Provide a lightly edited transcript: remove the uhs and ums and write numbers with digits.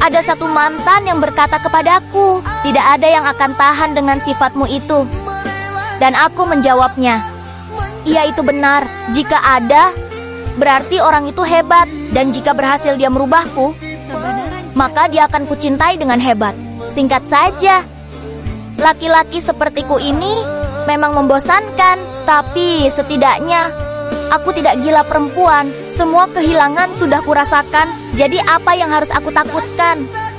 Ada satu mantan yang berkata kepadaku, tidak ada yang akan tahan dengan sifatmu itu. Dan aku menjawabnya, iya itu benar. Jika ada, berarti orang itu hebat. Dan jika berhasil dia merubahku, maka dia akan kucintai dengan hebat. Singkat saja, laki-laki sepertiku ini memang membosankan. Tapi setidaknya aku tidak gila perempuan. Semua kehilangan sudah kurasakan. Jadi apa yang harus aku takutkan?